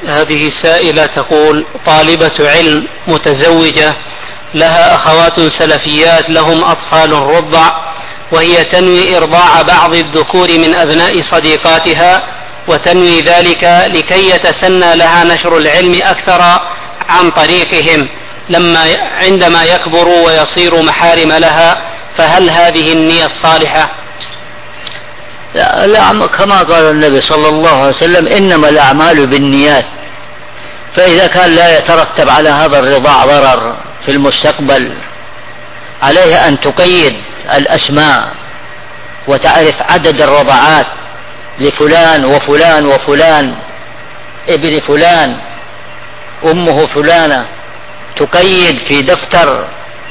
هذه سائلة تقول: طالبة علم متزوجة لها أخوات سلفيات لهم أطفال رضع، وهي تنوي إرضاع بعض الذكور من أبناء صديقاتها، وتنوي ذلك لكي يتسنى لها نشر العلم أكثر عن طريقهم عندما يكبروا ويصيروا محارم لها، فهل هذه النية الصالحة؟ لا، كما قال النبي صلى الله عليه وسلم: إنما الأعمال بالنيات. فإذا كان لا يترتب على هذا الرضاع ضرر في المستقبل، عليها أن تقيد الأسماء وتعرف عدد الرضعات لفلان وفلان وفلان، ابن فلان، أمه فلانة، تقيد في دفتر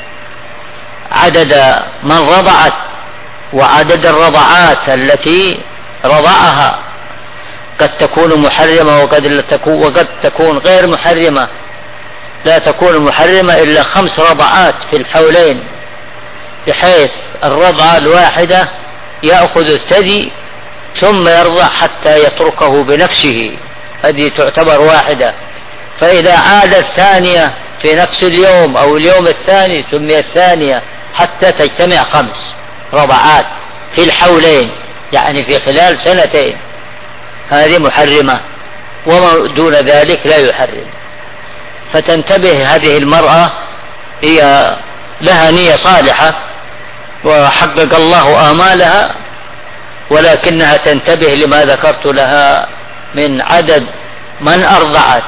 عدد من رضعت وعدد الرضعات التي رضعها، قد تكون محرمة وقد تكون غير محرمة. لا تكون محرمة إلا 5 رضعات في الحولين، بحيث الرضعة الواحدة يأخذ الثدي ثم يرضع حتى يتركه بنفسه، هذه تعتبر واحدة. فإذا عاد الثانية في نفس اليوم أو اليوم الثاني سمي الثانية، حتى تجتمع 5 رضعات في الحولين، يعني في خلال 2 هذه محرمة، وما دون ذلك لا يحرم. فتنتبه هذه المرأة، هي لها نية صالحة وحقق الله آمالها، ولكنها تنتبه لما ذكرت لها من عدد من أرضعت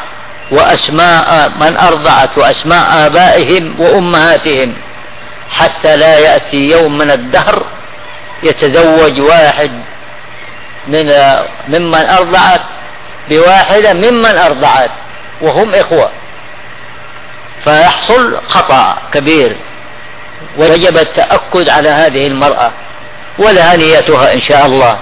وأسماء آبائهم وأمهاتهم، حتى لا يأتي يوم من الدهر يتزوج واحد ممن أرضعت بواحدة ممن أرضعت وهم إخوة، فيحصل خطأ كبير. ويجب التأكد على هذه المرأة ولها نيتها إن شاء الله.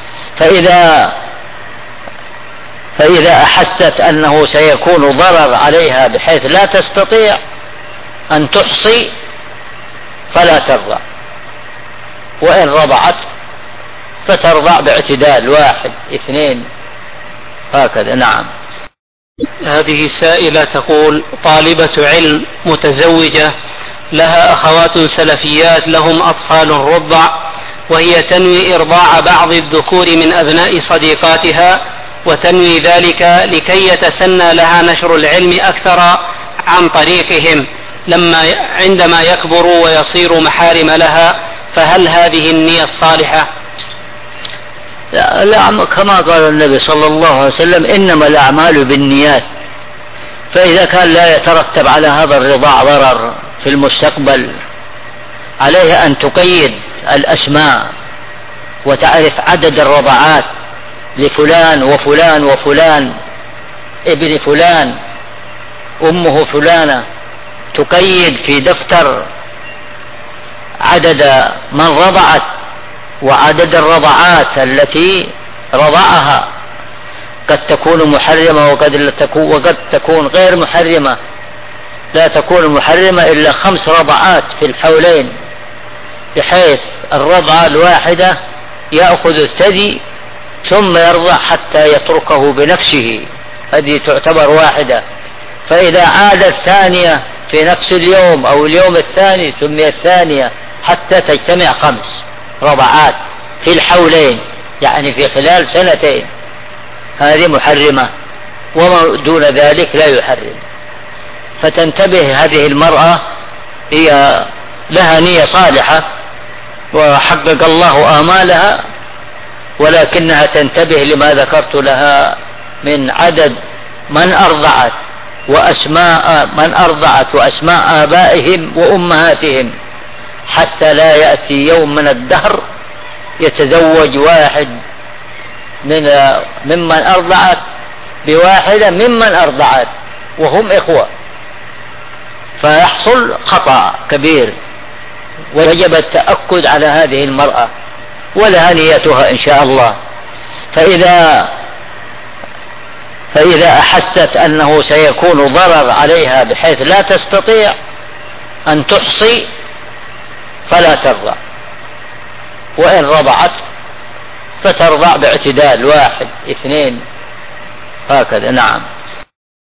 فإذا أحست أنه سيكون ضرر عليها بحيث لا تستطيع أن تحصي فلا ترضع، وإن رضعت فترضع باعتدال 1 2 هكذا. نعم. هذه سائلة تقول: طالبة علم متزوجة لها أخوات سلفيات لهم أطفال رضع، وهي تنوي إرضاع بعض الذكور من أبناء صديقاتها، وتنوي ذلك لكي يتسنى لها نشر العلم أكثر عن طريقهم عندما يكبروا ويصيروا محارم لها، فهل هذه النية الصالحة؟ لا، كما قال النبي صلى الله عليه وسلم: إنما الأعمال بالنيات. فإذا كان لا يترتب على هذا الرضاع ضرر في المستقبل، عليها أن تقيد الأسماء وتعرف عدد الرضعات لفلان وفلان وفلان، ابن فلان، أمه فلانة، تقيد في دفتر عدد من رضعت وعدد الرضعات التي رضعها، قد تكون محرمة وقد تكون غير محرمة. لا تكون محرمة إلا 5 رضعات في الحولين، بحيث الرضعة الواحدة يأخذ الثدي ثم يرضع حتى يتركه بنفسه، هذه تعتبر واحدة. فإذا عاد الثانية في نفس اليوم أو اليوم الثاني سمي الثانية، حتى تجتمع 5 رضعات في الحولين، يعني في خلال 2 هذه محرمة، وما دون ذلك لا يحرم. فتنتبه هذه المرأة، هي لها نية صالحة وحقق الله آمالها، ولكنها تنتبه لما ذكرت لها من عدد من أرضعت وأسماء آبائهم وأمهاتهم، حتى لا يأتي يوم من الدهر يتزوج واحد ممن أرضعت بواحدة ممن أرضعت وهم إخوة، فيحصل خطأ كبير. ويجب التأكد على هذه المرأة ولها نيتها إن شاء الله. فإذا أحست أنه سيكون ضرر عليها بحيث لا تستطيع أن تحصي فلا ترضع، وإن رضعت فترضع باعتدال 1 2 هكذا. نعم.